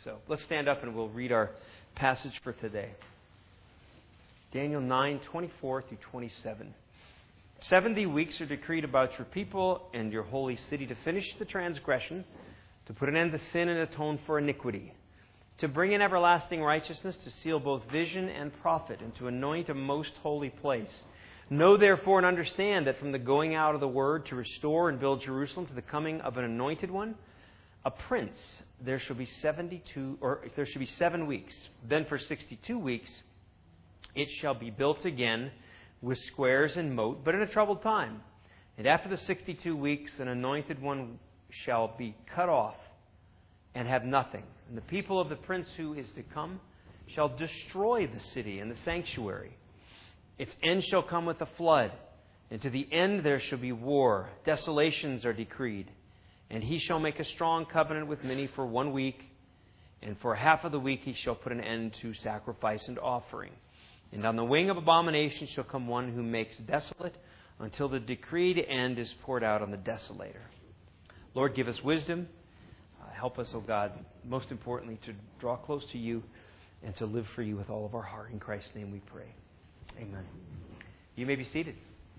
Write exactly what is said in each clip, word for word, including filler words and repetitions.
So let's stand up and we'll read our passage for today. Daniel nine, twenty-four through twenty-seven. Seventy weeks are decreed about your people and your holy city to finish the transgression, to put an end to sin and atone for iniquity, to bring in everlasting righteousness, to seal both vision and prophet, and to anoint a most holy place. Know therefore and understand that from the going out of the word to restore and build Jerusalem to the coming of an anointed one, a prince, there shall be seventy-two, or there shall be seven weeks. Then for sixty-two weeks it shall be built again with squares and moat, but in a troubled time. And after the sixty-two weeks, an anointed one shall be cut off and have nothing. And the people of the prince who is to come shall destroy the city and the sanctuary. Its end shall come with a flood, and to the end there shall be war. Desolations are decreed. And he shall make a strong covenant with many for one week, and for half of the week he shall put an end to sacrifice and offering. And on the wing of abomination shall come one who makes desolate, until the decreed end is poured out on the desolator. Lord, give us wisdom. Uh, help us, O God, most importantly, to draw close to you and to live for you with all of our heart. In Christ's name we pray. Amen. You may be seated.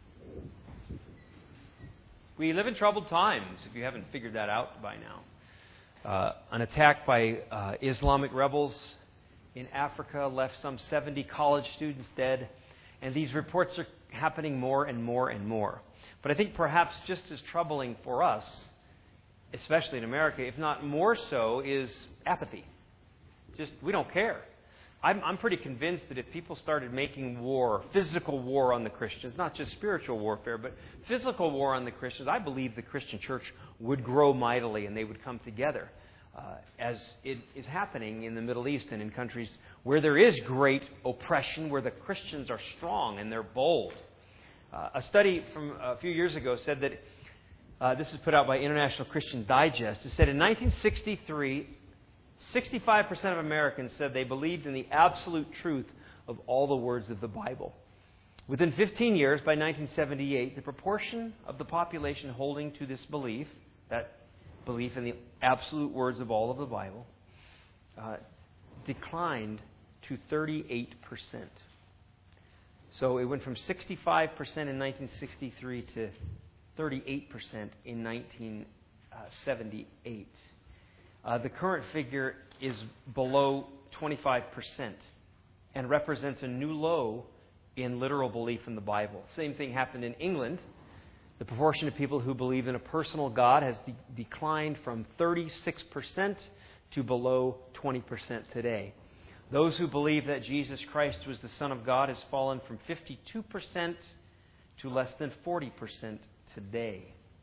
We live in troubled times, if you haven't figured that out by now. Uh, an attack by uh, Islamic rebels in Africa left some seventy college students dead, and these reports are happening more and more and more. But I think perhaps just as troubling for us, especially in America, if not more so, is apathy. Just, we don't care. I'm, I'm pretty convinced that if people started making war, physical war on the Christians, not just spiritual warfare, but physical war on the Christians, I believe the Christian church would grow mightily and they would come together, uh, as it is happening in the Middle East and in countries where there is great oppression, where the Christians are strong and they're bold. Uh, a study from a few years ago said that, uh, this is put out by International Christian Digest, it said in nineteen sixty-three, sixty-five percent of Americans said they believed in the absolute truth of all the words of the Bible. Within fifteen years, by nineteen seventy-eight, the proportion of the population holding to this belief, that belief in the absolute words of all of the Bible, uh, declined to thirty-eight percent. So it went from sixty-five percent in nineteen sixty-three to thirty-eight percent in nineteen seventy-eight. Uh, the current figure is below twenty-five percent and represents a new low in literal belief in the Bible. Same thing happened in England. The proportion of people who believe in a personal God has de- declined from thirty-six percent to below twenty percent today. Those who believe that Jesus Christ was the Son of God has fallen from fifty-two percent to less than forty percent today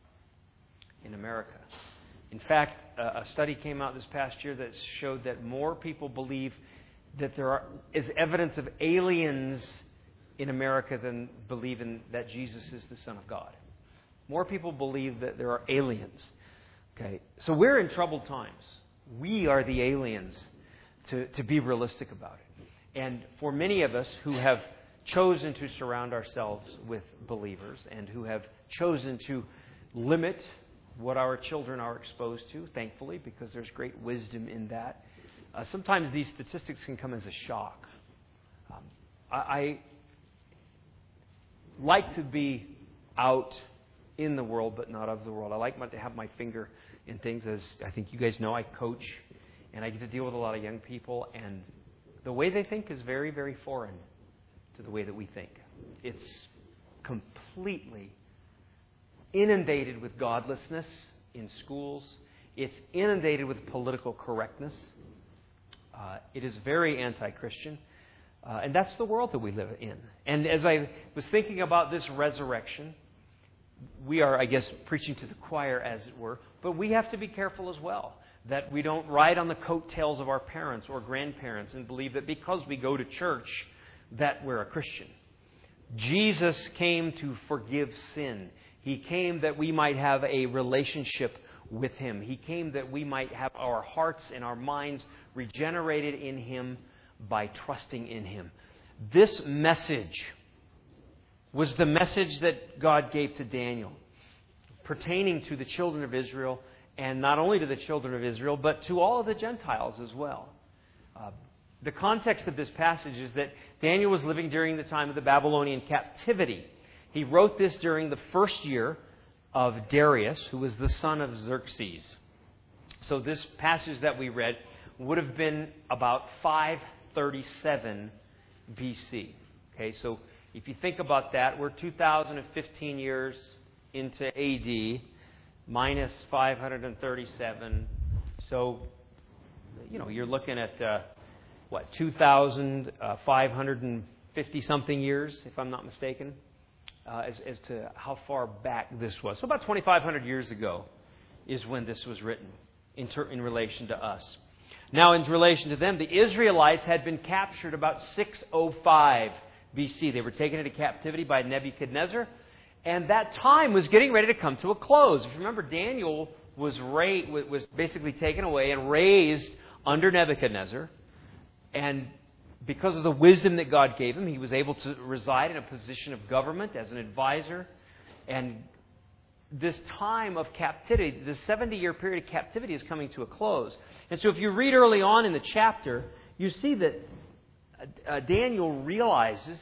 in America. In fact, a study came out this past year that showed that more people believe that there are, is evidence of aliens in America than believe in that Jesus is the Son of God. More people believe that there are aliens. Okay, so we're in troubled times. We are the aliens, to, to be realistic about it. And for many of us who have chosen to surround ourselves with believers and who have chosen to limit what our children are exposed to, thankfully, because there's great wisdom in that. Uh, sometimes these statistics can come as a shock. Um, I, I like to be out in the world, but not of the world. I like to have my finger in things. As I think you guys know, I coach, and I get to deal with a lot of young people, and the way they think is very, very foreign to the way that we think. It's completely inundated with godlessness in schools. It's inundated with political correctness. Uh, it is very anti-Christian. Uh, and that's the world that we live in. And as I was thinking about this resurrection, we are, I guess, preaching to the choir, as it were, but we have to be careful as well that we don't ride on the coattails of our parents or grandparents and believe that because we go to church that we're a Christian. Jesus came to forgive sin. He came that we might have a relationship with Him. He came that we might have our hearts and our minds regenerated in Him by trusting in Him. This message was the message that God gave to Daniel pertaining to the children of Israel and not only to the children of Israel, but to all of the Gentiles as well. Uh, the context of this passage is that Daniel was living during the time of the Babylonian captivity. He wrote this during the first year of Darius, who was the son of Xerxes. So this passage that we read would have been about five thirty-seven B C. Okay, so if you think about that, we're two thousand fifteen years into A D, minus five hundred thirty-seven. So, you know, you're looking at, uh, what, two thousand five hundred fifty something years, if I'm not mistaken, uh, as, as to how far back this was. So about twenty-five hundred years ago is when this was written in, ter- in relation to us. Now, in relation to them, the Israelites had been captured about six oh five B C. They were taken into captivity by Nebuchadnezzar, and that time was getting ready to come to a close. If you remember, Daniel was ra- was basically taken away and raised under Nebuchadnezzar, and because of the wisdom that God gave him, he was able to reside in a position of government as an advisor. And this time of captivity, this seventy-year period of captivity is coming to a close. And so if you read early on in the chapter, you see that uh, Daniel realizes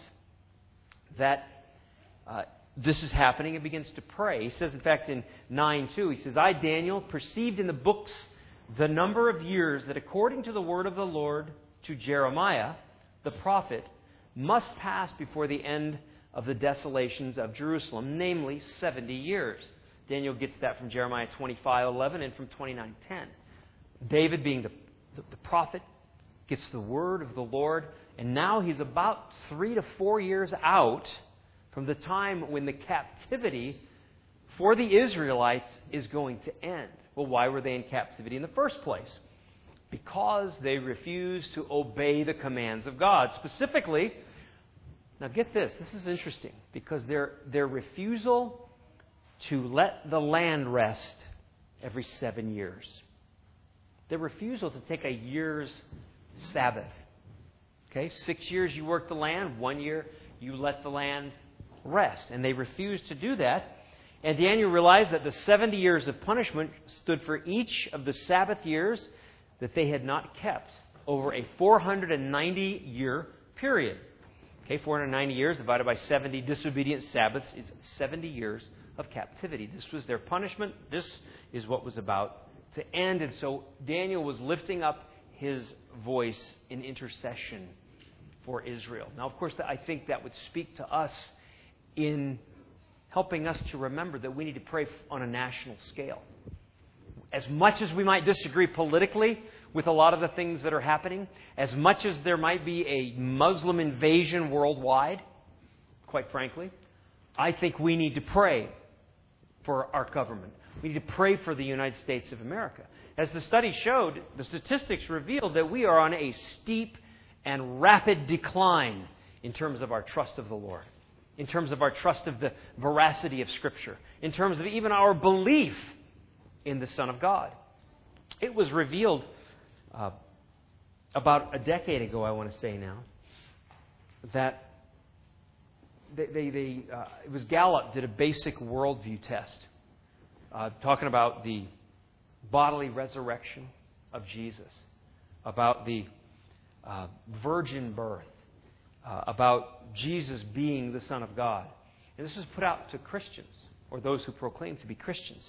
that uh, this is happening and begins to pray. He says, in fact, in nine two, he says, I, Daniel, perceived in the books the number of years that according to the word of the Lord to Jeremiah, the prophet, must pass before the end of the desolations of Jerusalem, namely seventy years. Daniel gets that from Jeremiah twenty-five eleven and from twenty-nine ten. David, being the, the, the prophet, gets the word of the Lord, and now he's about three to four years out from the time when the captivity for the Israelites is going to end. Well, why were they in captivity in the first place? Because they refused to obey the commands of God. Specifically, now get this, this is interesting, because their, their refusal to let the land rest every seven years. Their refusal to take a year's Sabbath. Okay, six years you work the land, one year you let the land rest. And they refused to do that. And Daniel realized that the seventy years of punishment stood for each of the Sabbath years that they had not kept over a four hundred ninety year period. Okay, four hundred ninety years divided by seventy disobedient Sabbaths is seventy years of captivity. This was their punishment. This is what was about to end. And so Daniel was lifting up his voice in intercession for Israel. Now, of course, I think that would speak to us in helping us to remember that we need to pray on a national scale. As much as we might disagree politically with a lot of the things that are happening, as much as there might be a Muslim invasion worldwide, quite frankly, I think we need to pray for our government. We need to pray for the United States of America. As the study showed, the statistics revealed that we are on a steep and rapid decline in terms of our trust of the Lord, in terms of our trust of the veracity of Scripture, in terms of even our belief in the Son of God. It was revealed uh, about a decade ago, I want to say now, that they, they, they uh, it was Gallup did a basic worldview test, uh, talking about the bodily resurrection of Jesus, about the uh, virgin birth, uh, about Jesus being the Son of God. And this was put out to Christians, or those who proclaim to be Christians.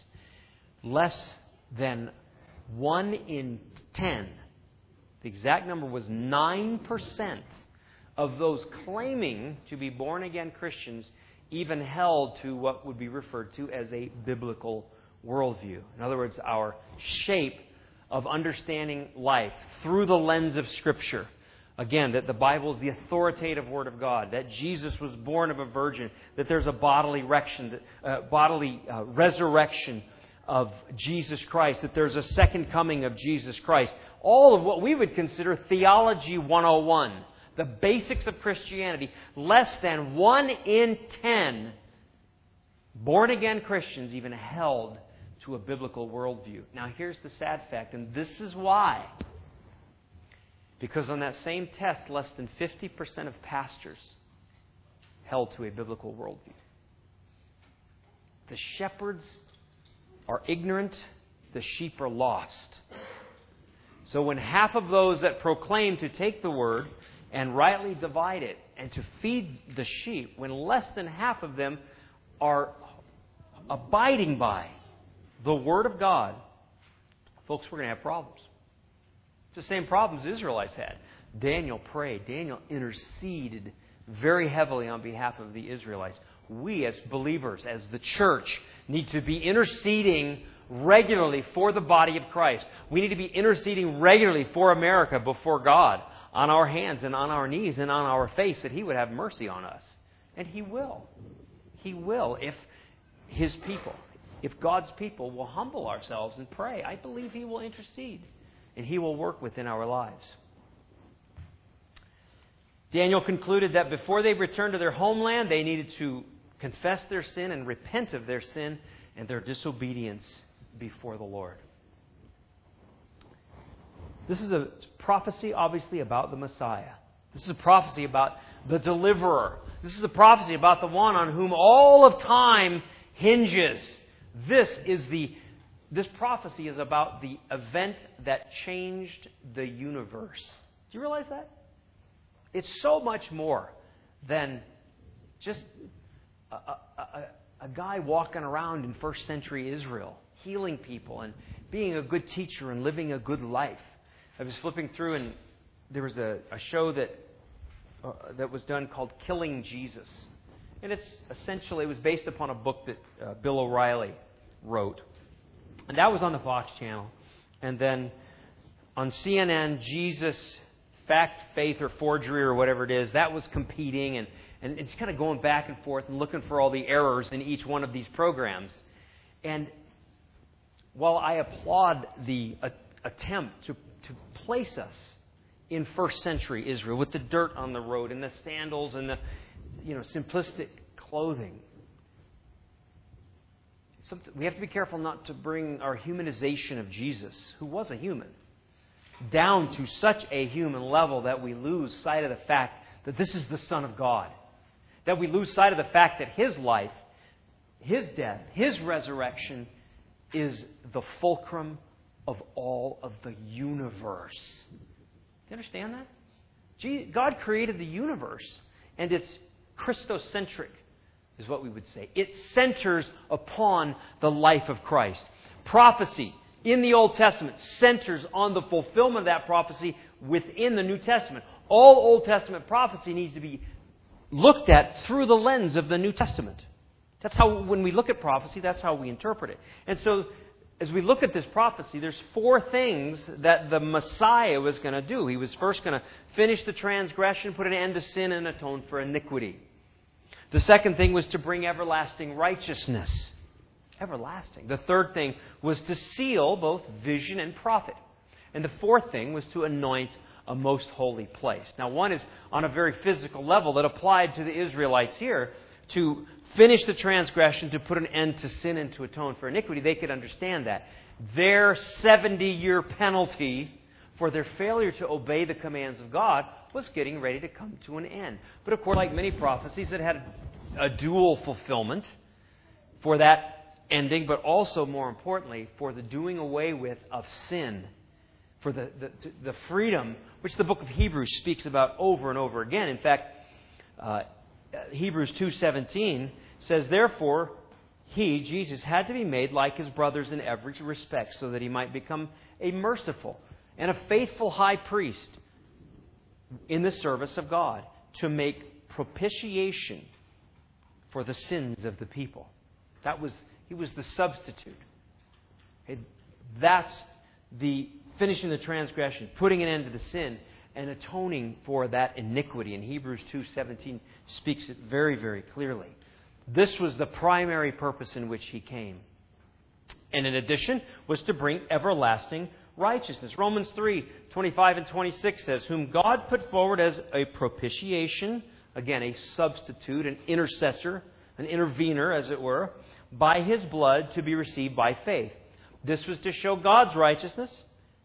Less than one in ten, the exact number was nine percent of those claiming to be born-again Christians even held to what would be referred to as a biblical worldview. In other words, our shape of understanding life through the lens of Scripture. Again, that the Bible is the authoritative Word of God, that Jesus was born of a virgin, that there's a bodily, erection, uh, bodily uh, resurrection of Jesus Christ, that there's a second coming of Jesus Christ. All of what we would consider Theology one oh one, the basics of Christianity. Less than one in ten born-again Christians even held to a biblical worldview. Now, here's the sad fact, and this is why. Because on that same test, less than fifty percent of pastors held to a biblical worldview. The shepherds are ignorant. the sheep are lost. So when half of those that proclaim to take the word and rightly divide it and to feed the sheep, when less than half of them are abiding by the word of God, folks, we're going to have problems. It's the same problems the Israelites had. Daniel prayed. Daniel interceded very heavily on behalf of the Israelites. We as believers, as the church, need to be interceding regularly for the body of Christ. We need to be interceding regularly for America before God, on our hands and on our knees and on our face, that He would have mercy on us. And He will. He will if His people, if God's people will humble ourselves and pray. I believe He will intercede and He will work within our lives. Daniel concluded that before they returned to their homeland, they needed to confess their sin and repent of their sin and their disobedience before the Lord. This is a prophecy, obviously, about the Messiah. This is a prophecy about the deliverer. This is a prophecy about the one on whom all of time hinges. This is the this prophecy is about the event that changed the universe. Do you realize that? It's so much more than just a, a, a, a guy walking around in first century Israel, healing people and being a good teacher and living a good life. I was flipping through, and there was a, a show that uh, that was done called Killing Jesus. And it's essentially, it was based upon a book that uh, Bill O'Reilly wrote. And that was on the Fox channel. And then on C N N, Jesus, Fact, Faith, or Forgery, or whatever it is, that was competing. And, and it's kind of going back and forth and looking for all the errors in each one of these programs. And while I applaud the uh, attempt to, to place us in first century Israel with the dirt on the road and the sandals and the you know simplistic clothing, Something, we have to be careful not to bring our humanization of Jesus, who was a human, down to such a human level that we lose sight of the fact that this is the Son of God. That we lose sight of the fact that His life, His death, His resurrection is the fulcrum of all of the universe. Do you understand that? God created the universe, and it's Christocentric, is what we would say. It centers upon the life of Christ. Prophecy in the Old Testament centers on the fulfillment of that prophecy within the New Testament. All Old Testament prophecy needs to be looked at through the lens of the New Testament. That's how, when we look at prophecy, that's how we interpret it. And so, as we look at this prophecy, there's four things that the Messiah was going to do. He was first going to finish the transgression, put an end to sin, and atone for iniquity. The second thing was to bring everlasting righteousness. Everlasting. The third thing was to seal both vision and prophet. And the fourth thing was to anoint a most holy place. Now, one is on a very physical level that applied to the Israelites here. To finish the transgression, to put an end to sin and to atone for iniquity. They could understand that. Their seventy-year penalty for their failure to obey the commands of God was getting ready to come to an end. But of course, like many prophecies, it had a dual fulfillment for that ending, but also, more importantly, for the doing away with of sin, for the, the, the freedom, which the book of Hebrews speaks about over and over again. In fact, uh, Hebrews two seventeen says, "Therefore, He, Jesus, had to be made like His brothers in every respect, so that He might become a merciful and a faithful high priest in the service of God, to make propitiation for the sins of the people." That was, He was the substitute. Okay, that's the finishing the transgression, putting an end to the sin, and atoning for that iniquity. And Hebrews two seventeen speaks it very, very clearly. This was the primary purpose in which He came. And in addition, was to bring everlasting righteousness. Romans three twenty-five and twenty-six says, "Whom God put forward as a propitiation," again, a substitute, an intercessor, an intervener, as it were, "by His blood to be received by faith." This was to show God's righteousness,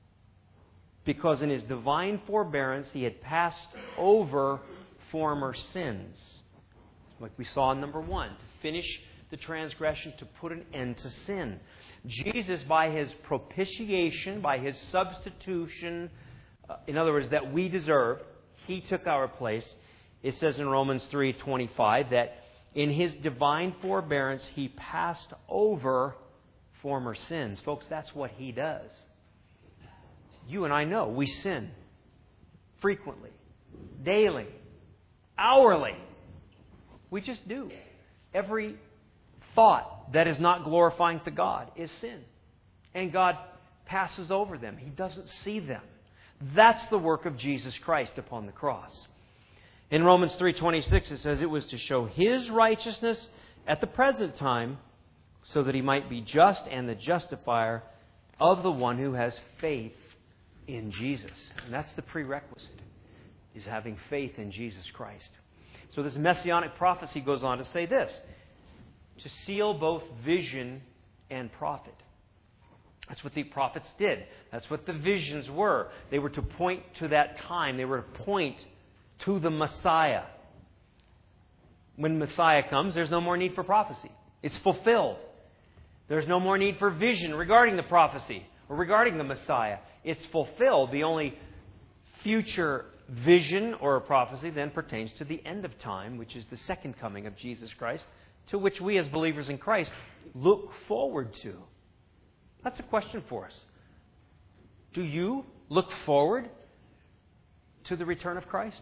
because in His divine forbearance He had passed over former sins. Like we saw in number one, to finish the transgression to put an end to sin. Jesus, by His propitiation, by His substitution, uh, in other words, that we deserve, He took our place. It says in Romans three twenty-five that in His divine forbearance, He passed over former sins. Folks, that's what He does. You and I know we sin frequently, daily, hourly. We just do. Every thought that is not glorifying to God is sin. And God passes over them. He doesn't see them. That's the work of Jesus Christ upon the cross. In Romans three twenty-six, it says it was to show His righteousness at the present time so that He might be just and the justifier of the one who has faith in Jesus. And that's the prerequisite, is having faith in Jesus Christ. So this messianic prophecy goes on to say this: to seal both vision and prophet. That's what the prophets did. That's what the visions were. They were to point to that time. They were to point to the Messiah. When Messiah comes, there's no more need for prophecy. It's fulfilled. There's no more need for vision regarding the prophecy or regarding the Messiah. It's fulfilled. The only future vision or prophecy then pertains to the end of time, which is the second coming of Jesus Christ, to which we as believers in Christ look forward to. That's a question for us. Do you look forward to the return of Christ?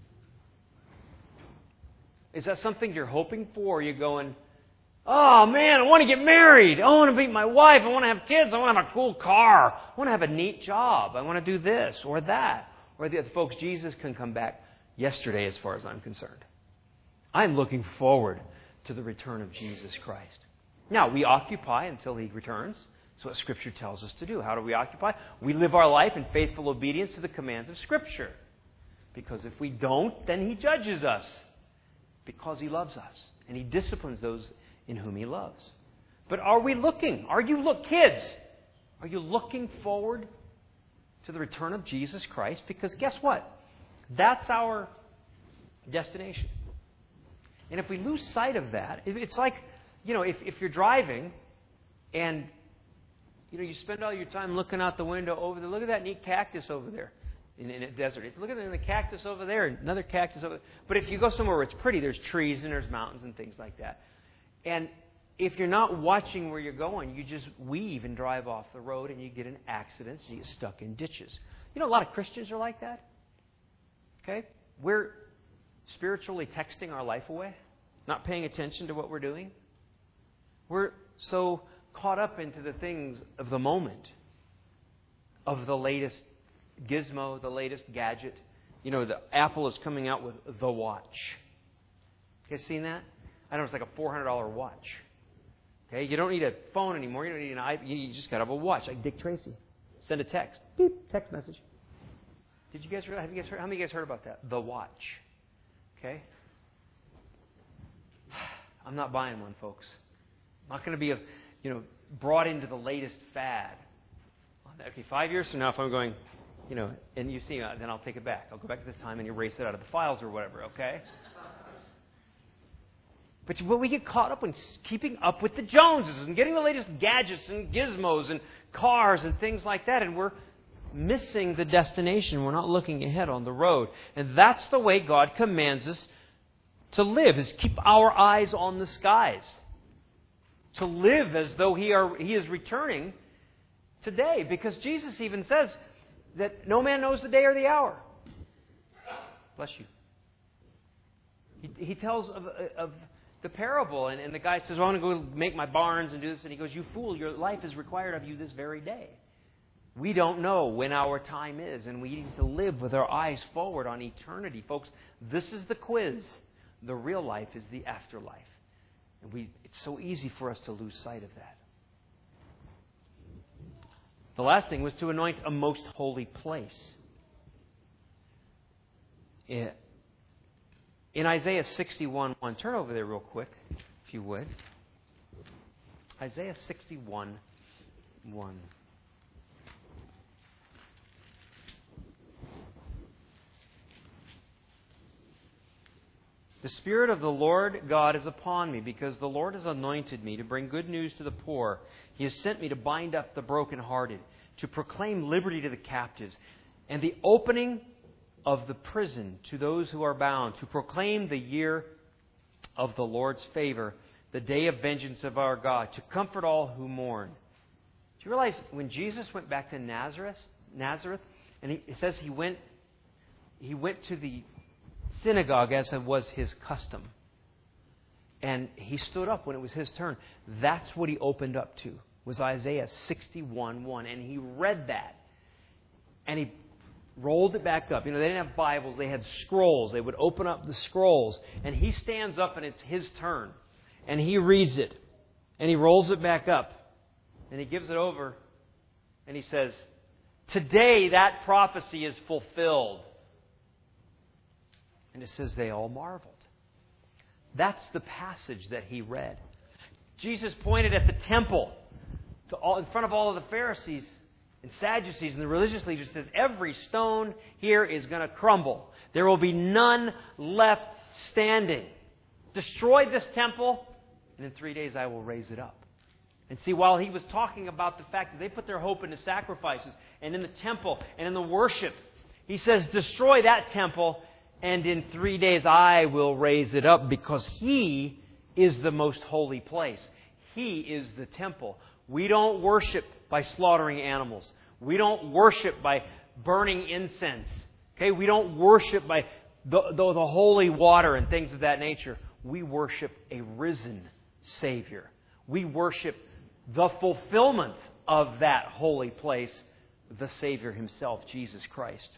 Is that something you're hoping for? Or are you going, oh man, I want to get married. I want to meet my wife. I want to have kids. I want to have a cool car. I want to have a neat job. I want to do this or that. Or the folks, Jesus can come back yesterday as far as I'm concerned. I'm looking forward to the return of Jesus Christ. Now, we occupy until He returns. That's what Scripture tells us to do. How do we occupy? We live our life in faithful obedience to the commands of Scripture. Because if we don't, then He judges us. Because He loves us. And He disciplines those in whom He loves. But are we looking? Are you look, kids? Are you looking forward to the return of Jesus Christ? Because guess what? That's our destination. And if we lose sight of that, it's like, you know, if, if you're driving and, you know, you spend all your time looking out the window over there. Look at that neat cactus over there in, in a desert. Look at the cactus over there, another cactus over there. But if you go somewhere where it's pretty, there's trees and there's mountains and things like that. And if you're not watching where you're going, you just weave and drive off the road and you get in accidents and you get stuck in ditches. You know, a lot of Christians are like that. Okay? We're spiritually texting our life away, not paying attention to what we're doing. We're so caught up into the things of the moment, of the latest gizmo, the latest gadget. You know, the Apple is coming out with the watch. You guys seen that? I know it's like a four hundred dollars watch. Okay, you don't need a phone anymore. You don't need an iPad. You just got to have a watch, like Dick Tracy. Send a text. Beep, text message. Did you guys heard? Have you guys heard? How many of you guys heard about that? The watch. Okay. I'm not buying one, folks. I'm not going to be, a, you know, brought into the latest fad. Okay, five years from now, if I'm going, you know, and you see, uh, then I'll take it back. I'll go back to this time and erase it out of the files or whatever. Okay. But what we get caught up in keeping up with the Joneses and getting the latest gadgets and gizmos and cars and things like that, and we're missing the destination. We're not looking ahead on the road. And that's the way God commands us to live, is keep our eyes on the skies. To live as though He are He is returning today. Because Jesus even says that no man knows the day or the hour. Bless you. He, he tells of, of the parable, and, and the guy says, well, I want to go make my barns and do this. And he goes, you fool, your life is required of you this very day. We don't know when our time is, and we need to live with our eyes forward on eternity. Folks, this is the quiz. The real life is the afterlife. And we, it's so easy for us to lose sight of that. The last thing was to anoint a most holy place. Yeah. In Isaiah sixty-one one, turn over there real quick, if you would. Isaiah sixty-one one. The Spirit of the Lord God is upon me, because the Lord has anointed me to bring good news to the poor. He has sent me to bind up the brokenhearted, to proclaim liberty to the captives, and the opening of the prison to those who are bound, to proclaim the year of the Lord's favor, the day of vengeance of our God, to comfort all who mourn. Do you realize when Jesus went back to Nazareth, Nazareth, and he, it says he went, he went to the synagogue as it was his custom, and he stood up when it was his turn. That's what he opened up to, was Isaiah sixty-one one, and he read that, and he rolled it back up. You know, they didn't have Bibles, they had scrolls. They would open up the scrolls, and he stands up, and it's his turn, and he reads it, and he rolls it back up, and he gives it over, and he says, "Today that prophecy is fulfilled." And it says they all marveled. That's the passage that he read. Jesus pointed at the temple to all, in front of all of the Pharisees and Sadducees and the religious leaders, says, every stone here is going to crumble. There will be none left standing. Destroy this temple, and in three days I will raise it up. And see, while he was talking about the fact that they put their hope in the sacrifices and in the temple and in the worship, he says, destroy that temple, and in three days I will raise it up, because He is the most holy place. He is the temple. We don't worship by slaughtering animals. We don't worship by burning incense. Okay, we don't worship by the, the, the holy water and things of that nature. We worship a risen Savior. We worship the fulfillment of that holy place, the Savior Himself, Jesus Christ.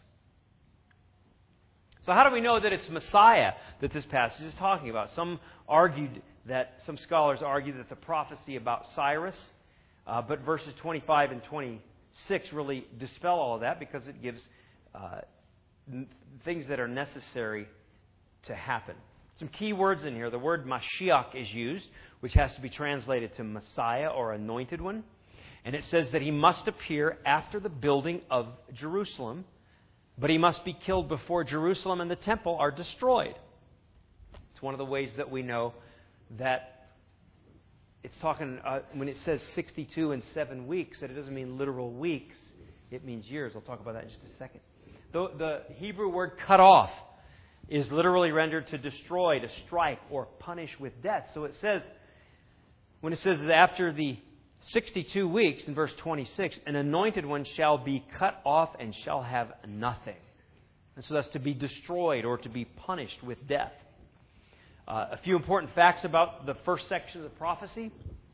So how do we know that it's Messiah that this passage is talking about? Some argued that, some scholars argue that the prophecy about Cyrus, uh, but verses twenty-five and twenty-six really dispel all of that, because it gives uh, n- things that are necessary to happen. Some key words in here. The word Mashiach is used, which has to be translated to Messiah or Anointed One. And it says that He must appear after the building of Jerusalem, but He must be killed before Jerusalem and the temple are destroyed. It's one of the ways that we know that it's talking, uh, when it says sixty-two and seven weeks, that it doesn't mean literal weeks. It means years. I'll talk about that in just a second. The, the Hebrew word cut off is literally rendered to destroy, to strike, or punish with death. So it says, when it says after the sixty-two weeks, in verse twenty-six, an anointed one shall be cut off and shall have nothing. And so that's to be destroyed or to be punished with death. Uh, a few important facts about the first section of the prophecy.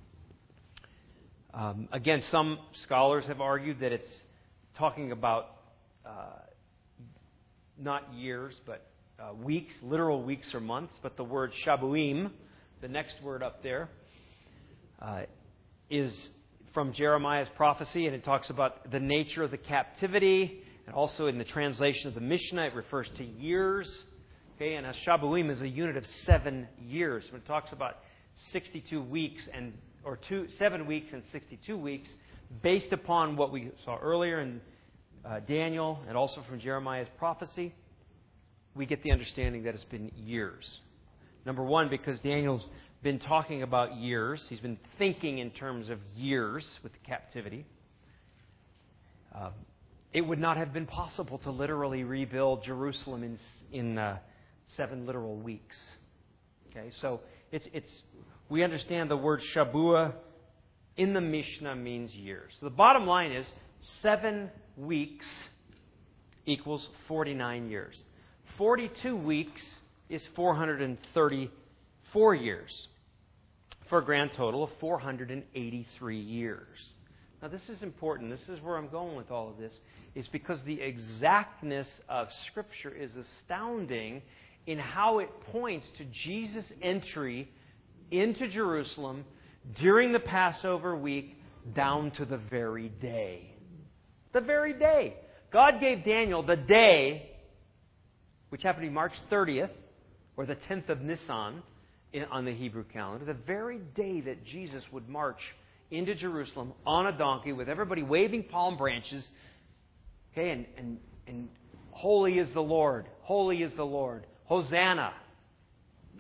Um, again, some scholars have argued that it's talking about uh, not years, but uh, weeks, literal weeks or months. But the word shabuim, the next word up there, uh, is from Jeremiah's prophecy, and it talks about the nature of the captivity, and also in the translation of the Mishnah, it refers to years. Okay, and a shabuim is a unit of seven years. When it talks about sixty-two weeks and or two, seven weeks and sixty-two weeks, based upon what we saw earlier in uh, Daniel and also from Jeremiah's prophecy, we get the understanding that it's been years. Number one, because Daniel's been talking about years. He's been thinking in terms of years with the captivity. Uh, it would not have been possible to literally rebuild Jerusalem in in uh, seven literal weeks. Okay, so it's it's we understand the word Shabua in the Mishnah means years. So the bottom line is seven weeks equals forty-nine years. forty-two weeks is four hundred thirty-four years, for a grand total of four hundred eighty-three years. Now this is important. This is where I'm going with all of this, is because the exactness of Scripture is astounding in how it points to Jesus' entry into Jerusalem during the Passover week down to the very day. The very day. God gave Daniel the day, which happened to be March thirtieth, or the tenth of Nisan on the Hebrew calendar, the very day that Jesus would march into Jerusalem on a donkey with everybody waving palm branches. Okay, and, and, and holy is the Lord, holy is the Lord, Hosanna.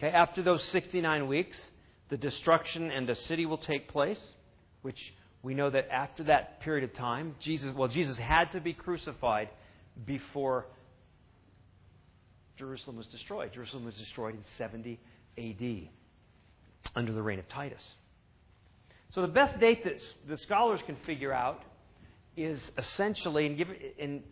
Okay, after those sixty-nine weeks, the destruction and the city will take place, which we know that after that period of time, Jesus, well, Jesus had to be crucified before Jerusalem was destroyed. Jerusalem was destroyed in seventy A D under the reign of Titus. So the best date that the scholars can figure out is essentially in, in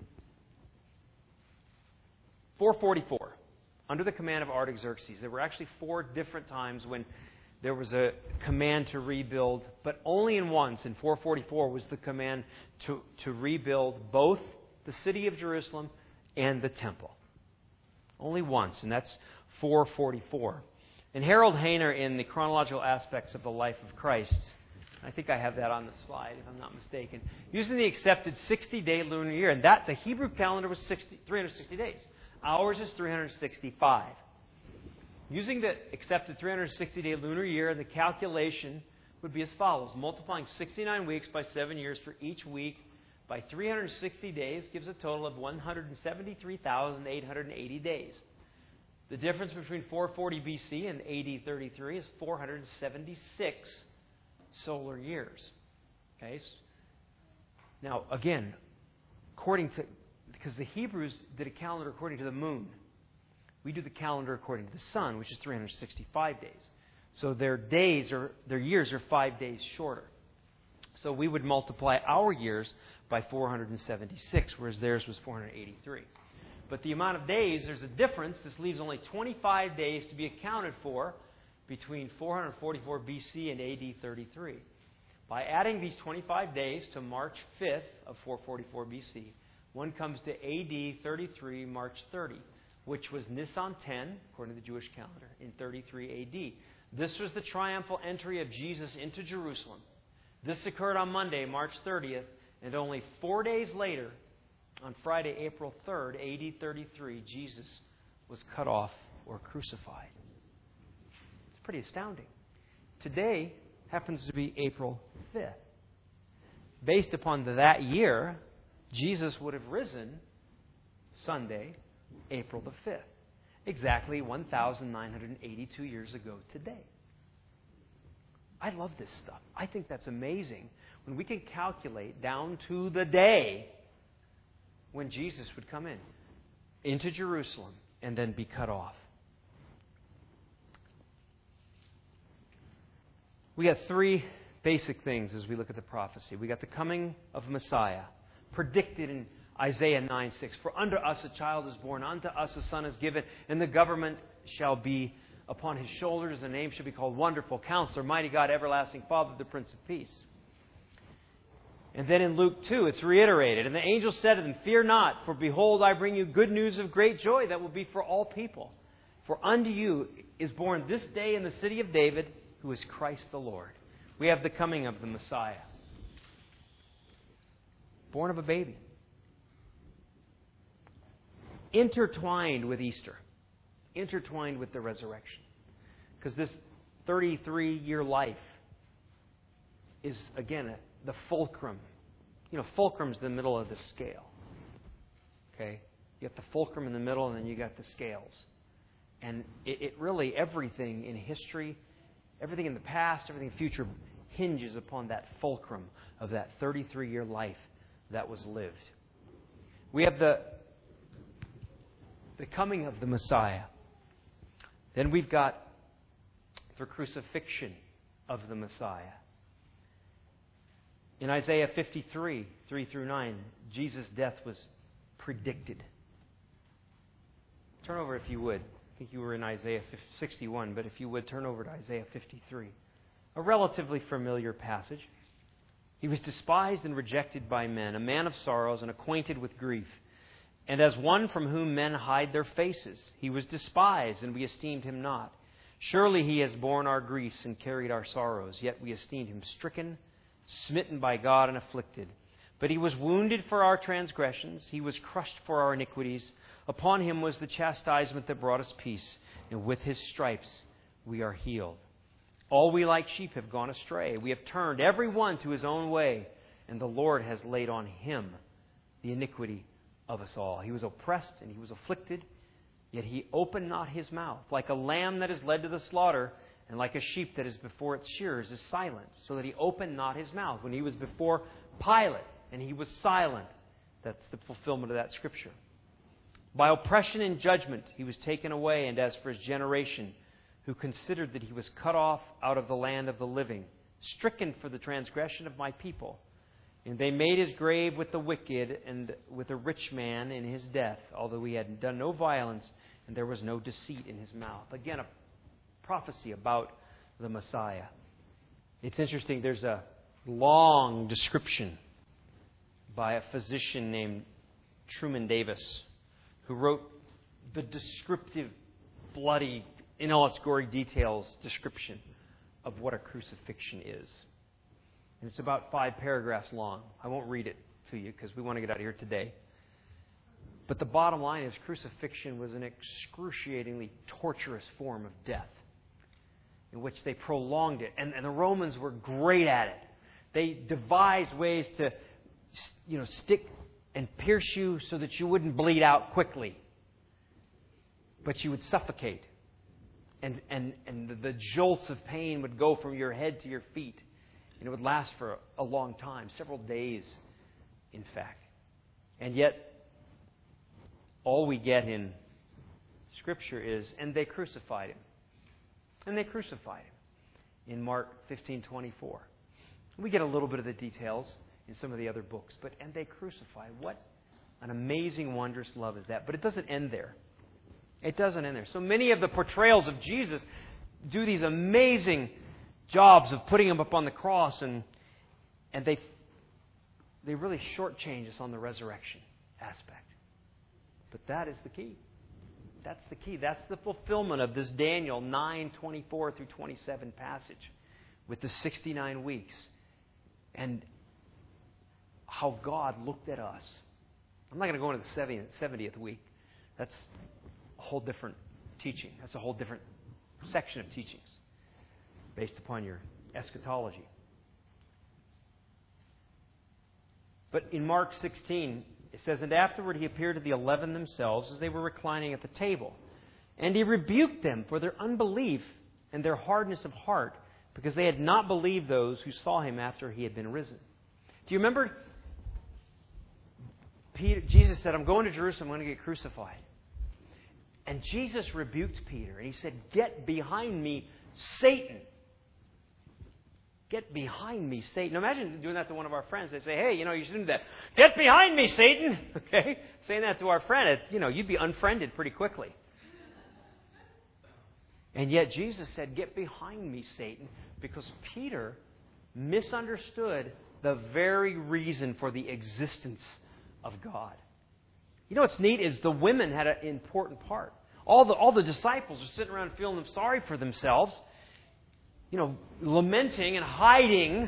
four forty-four, under the command of Artaxerxes. There were actually four different times when there was a command to rebuild, but only in once, in four forty-four, was the command to, to rebuild both the city of Jerusalem and the temple. Only once, and that's four forty-four. And Harold Hayner, in the chronological aspects of the life of Christ, I think I have that on the slide, if I'm not mistaken, using the accepted sixty-day lunar year, and that the Hebrew calendar was sixty, three hundred sixty days. Ours is three hundred sixty-five. Using the accepted three hundred sixty-day lunar year, the calculation would be as follows. Multiplying sixty-nine weeks by seven years for each week by three hundred sixty days gives a total of one hundred seventy-three thousand eight hundred eighty days. The difference between four forty B C and A D thirty-three is four hundred seventy-six solar years. Okay? Now, again, according to, because the Hebrews did a calendar according to the moon. We do the calendar according to the sun, which is three hundred sixty-five days. So their days or their years are five days shorter. So we would multiply our years by four hundred seventy-six, whereas theirs was four hundred eighty-three. But the amount of days, there's a difference. This leaves only twenty-five days to be accounted for between four hundred forty-four B C and A D thirty-three. By adding these twenty-five days to March fifth of four forty-four B C, one comes to A D thirty-three, March thirtieth, which was Nisan ten, according to the Jewish calendar, in thirty-three A D. This was the triumphal entry of Jesus into Jerusalem. This occurred on Monday, March thirtieth, and only four days later, on Friday, April third, A D thirty-three, Jesus was cut off or crucified. It's pretty astounding. Today happens to be April fifth. Based upon that year, Jesus would have risen Sunday, April the fifth, exactly one thousand nine hundred eighty-two years ago today. I love this stuff. I think that's amazing when we can calculate down to the day when Jesus would come in into Jerusalem and then be cut off. We got three basic things as we look at the prophecy. We got the coming of Messiah, predicted in Isaiah nine six. For unto us a child is born, unto us a son is given, and the government shall be upon his shoulders. The name shall be called Wonderful Counselor, Mighty God, Everlasting Father, the Prince of Peace. And then in Luke two, it's reiterated. And the angel said to them, Fear not, for behold, I bring you good news of great joy that will be for all people. For unto you is born this day in the city of David, who is Christ the Lord. We have the coming of the Messiah. Born of a baby. Intertwined with Easter. Intertwined with the resurrection. Because this thirty-three-year life is, again, a, the fulcrum. You know, fulcrum's the middle of the scale. Okay? You got the fulcrum in the middle, and then you got the scales. And it, it really, everything in history, everything in the past, everything in the future hinges upon that fulcrum of that thirty-three-year life that was lived. We have the, the coming of the Messiah. Then we've got the crucifixion of the Messiah. In Isaiah fifty-three, three through nine, Jesus' death was predicted. Turn over if you would. I think you were in Isaiah sixty-one, but if you would, turn over to Isaiah fifty-three. A relatively familiar passage. He was despised and rejected by men, a man of sorrows and acquainted with grief. And as one from whom men hide their faces, he was despised, and we esteemed him not. Surely he has borne our griefs and carried our sorrows, yet we esteemed him stricken, smitten by God, and afflicted. But he was wounded for our transgressions, he was crushed for our iniquities. Upon him was the chastisement that brought us peace, and with his stripes we are healed. All we like sheep have gone astray. We have turned every one to his own way, and the Lord has laid on him the iniquity of us all. He was oppressed and he was afflicted, Yet he opened not his mouth. Like a lamb that is led to the slaughter, and like a sheep that is before its shearers is silent, so that he opened not his mouth. When he was before Pilate, and he was silent. That's the fulfillment of that Scripture. By oppression and judgment he was taken away, and as for his generation, who considered that he was cut off out of the land of the living, stricken for the transgression of my people. And they made his grave with the wicked and with a rich man in his death, although he had done no violence and there was no deceit in his mouth. Again, a prophecy about the Messiah. It's interesting, there's a long description by a physician named Truman Davis, who wrote the descriptive, bloody, in all its gory details, description of what a crucifixion is. And it's about five paragraphs long. I won't read it to you because we want to get out of here today. But the bottom line is crucifixion was an excruciatingly torturous form of death in which they prolonged it. And, and the Romans were great at it. They devised ways to, you know, stick and pierce you so that you wouldn't bleed out quickly, but you would suffocate. And, and, and the, the jolts of pain would go from your head to your feet. And it would last for a, a long time, several days, in fact. And yet, all we get in Scripture is, and they crucified him. And they crucified him in Mark fifteen twenty-four. We get a little bit of the details in some of the other books. But, and they crucified. What an amazing, wondrous love is that. But it doesn't end there. It doesn't end there. So many of the portrayals of Jesus do these amazing jobs of putting him up on the cross, and and they they really shortchange us on the resurrection aspect. But that is the key. That's the key. That's the fulfillment of this Daniel nine twenty-four through twenty-seven passage with the sixty-nine weeks. And how God looked at us. I'm not going to go into the seventieth week. That's a whole different teaching. That's a whole different section of teachings based upon your eschatology. But in Mark sixteen, it says, "And afterward he appeared to the eleven themselves as they were reclining at the table. And he rebuked them for their unbelief and their hardness of heart, because they had not believed those who saw him after he had been risen." Do you remember? Peter, Jesus said, "I'm going to Jerusalem, I'm going to get crucified." And Jesus rebuked Peter, and he said, "Get behind me, Satan." Get behind me, Satan. Imagine doing that to one of our friends. They say, "Hey, you know, you shouldn't do that. Get behind me, Satan." Okay? Saying that to our friend, it, you know, you'd be unfriended pretty quickly. And yet Jesus said, "Get behind me, Satan," because Peter misunderstood the very reason for the existence of God. You know what's neat is the women had an important part. All the all the disciples are sitting around feeling sorry for themselves, you know, lamenting and hiding.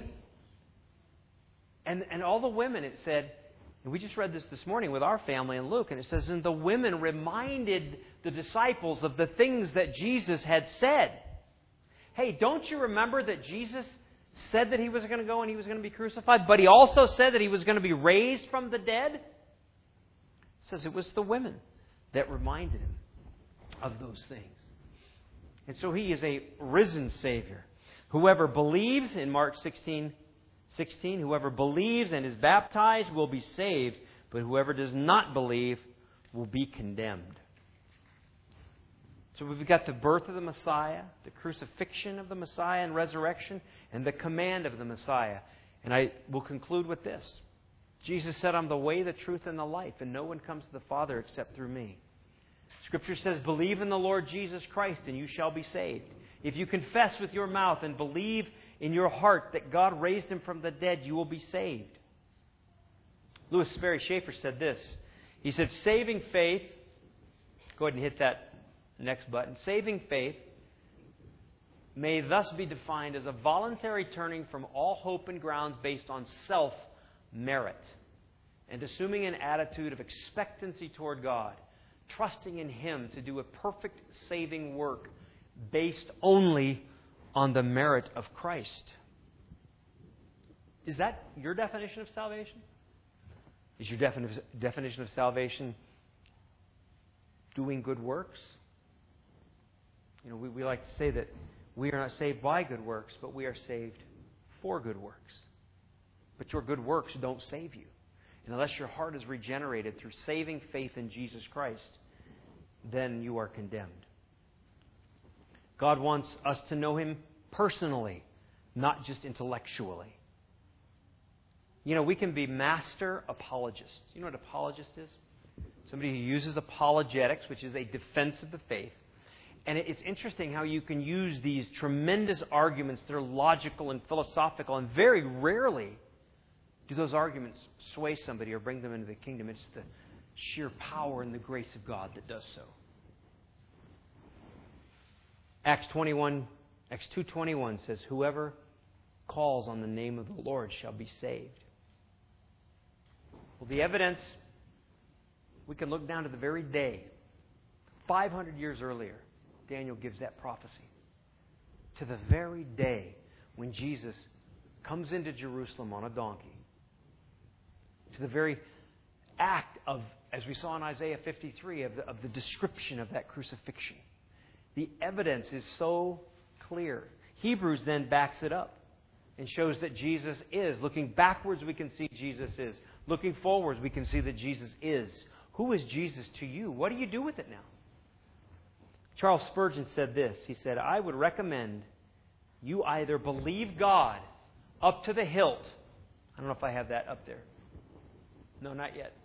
And, and all the women, it said, and we just read this this morning with our family in Luke, and it says, and the women reminded the disciples of the things that Jesus had said. Hey, don't you remember that Jesus said that he was going to go and he was going to be crucified, but he also said that he was going to be raised from the dead? It says it was the women that reminded him of those things. And so he is a risen Savior. Whoever believes, in Mark sixteen, sixteen, whoever believes and is baptized will be saved, but whoever does not believe will be condemned. So we've got the birth of the Messiah, the crucifixion of the Messiah and resurrection, and the command of the Messiah. And I will conclude with this. Jesus said, "I'm the way, the truth, and the life, and no one comes to the Father except through me." Scripture says, "Believe in the Lord Jesus Christ, and you shall be saved. If you confess with your mouth and believe in your heart that God raised him from the dead, you will be saved." Louis Sperry Schaefer said this. He said, "Saving faith," go ahead and hit that next button. "Saving faith may thus be defined as a voluntary turning from all hope and grounds based on self-merit and assuming an attitude of expectancy toward God, trusting in Him to do a perfect saving work based only on the merit of Christ." Is that your definition of salvation? Is your defini- definition of salvation doing good works. You know, we, we like to say that we are not saved by good works, but we are saved for good works. But your good works don't save you. And unless your heart is regenerated through saving faith in Jesus Christ, then you are condemned. God wants us to know Him personally, not just intellectually. You know, we can be master apologists. You know what apologist is? Somebody who uses apologetics, which is a defense of the faith. And it's interesting how you can use these tremendous arguments that are logical and philosophical, and very rarely do those arguments sway somebody or bring them into the kingdom. It's the sheer power and the grace of God that does so. Acts twenty-one, Acts two twenty-one says, "Whoever calls on the name of the Lord shall be saved." Well, the evidence, we can look down to the very day, five hundred years earlier, Daniel gives that prophecy. To the very day when Jesus comes into Jerusalem on a donkey. To the very act of, as we saw in Isaiah fifty-three, of the, of the description of that crucifixion. The evidence is so clear. Hebrews then backs it up and shows that Jesus is. Looking backwards, we can see Jesus is. Looking forwards, we can see that Jesus is. Who is Jesus to you? What do you do with it now? Charles Spurgeon said this. He said, "I would recommend you either believe God up to the hilt." I don't know if I have that up there. No, not yet.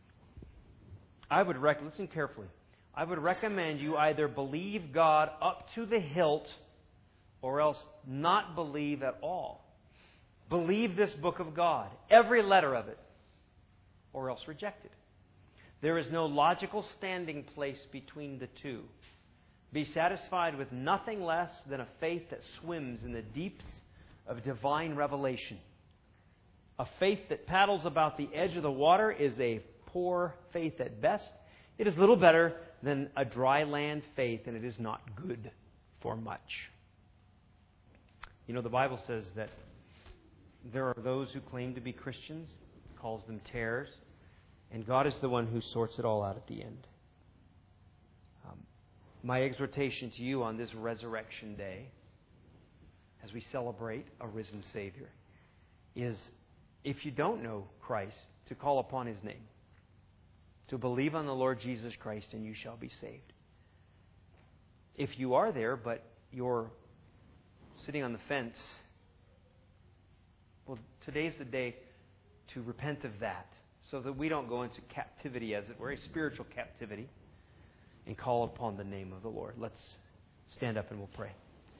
I would rec- listen carefully. I would recommend you either believe God up to the hilt or else not believe at all. Believe this book of God, every letter of it, or else reject it. There is no logical standing place between the two. Be satisfied with nothing less than a faith that swims in the deeps of divine revelation. A faith that paddles about the edge of the water is a poor faith at best. It is little better than a dry land faith, and it is not good for much. You know, the Bible says that there are those who claim to be Christians, calls them tares, and God is the one who sorts it all out at the end. Um, my exhortation to you on this resurrection day, as we celebrate a risen Savior, is if you don't know Christ, to call upon His name, to believe on the Lord Jesus Christ, and you shall be saved. If you are there, but you're sitting on the fence, well, today's the day to repent of that, so that we don't go into captivity, as it were, a spiritual captivity, and call upon the name of the Lord. Let's stand up and we'll pray.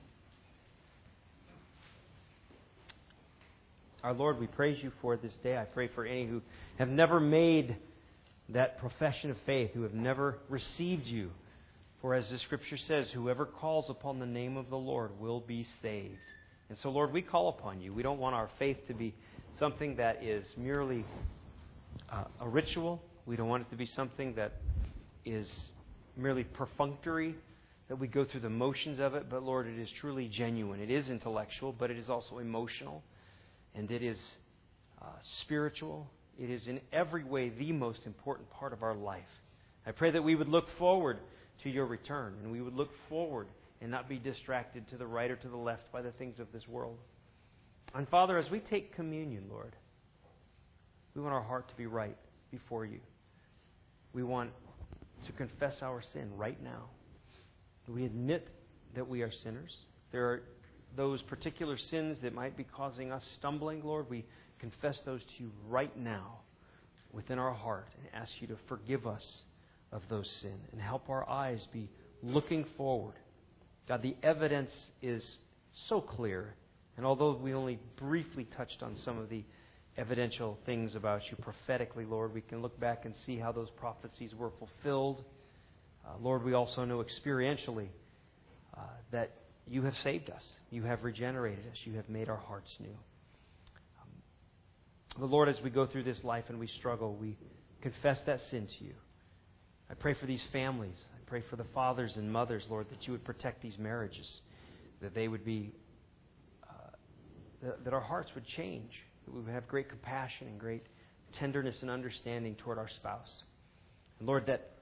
Our Lord, we praise You for this day. I pray for any who have never made that profession of faith, who have never received You. For as the Scripture says, whoever calls upon the name of the Lord will be saved. And so, Lord, we call upon You. We don't want our faith to be something that is merely uh, a ritual. We don't want it to be something that is merely perfunctory, that we go through the motions of it. But, Lord, it is truly genuine. It is intellectual, but it is also emotional. And it is uh, spiritual. It is in every way the most important part of our life. I pray that we would look forward to Your return, and we would look forward and not be distracted to the right or to the left by the things of this world. And Father, as we take communion, Lord, we want our heart to be right before You. We want to confess our sin right now. We admit that we are sinners. There are those particular sins that might be causing us stumbling, Lord. We confess those to You right now within our heart and ask You to forgive us of those sins and help our eyes be looking forward. God, the evidence is so clear, and although we only briefly touched on some of the evidential things about You prophetically, Lord, we can look back and see how those prophecies were fulfilled. Uh, Lord, we also know experientially uh, that You have saved us. You have regenerated us. You have made our hearts new. Um, but Lord, as we go through this life and we struggle, we confess that sin to You. I pray for these families. I pray for the fathers and mothers, Lord, that You would protect these marriages, that they would be, uh, that, that our hearts would change, that we would have great compassion and great tenderness and understanding toward our spouse. And Lord, that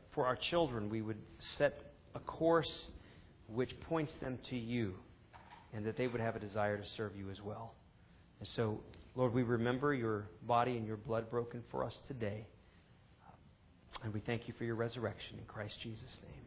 for our children, we would set a course which points them to you, and that they would have a desire to serve you as well. And so, Lord, we remember your body and your blood broken for us today. And we thank you for your resurrection in Christ Jesus' name.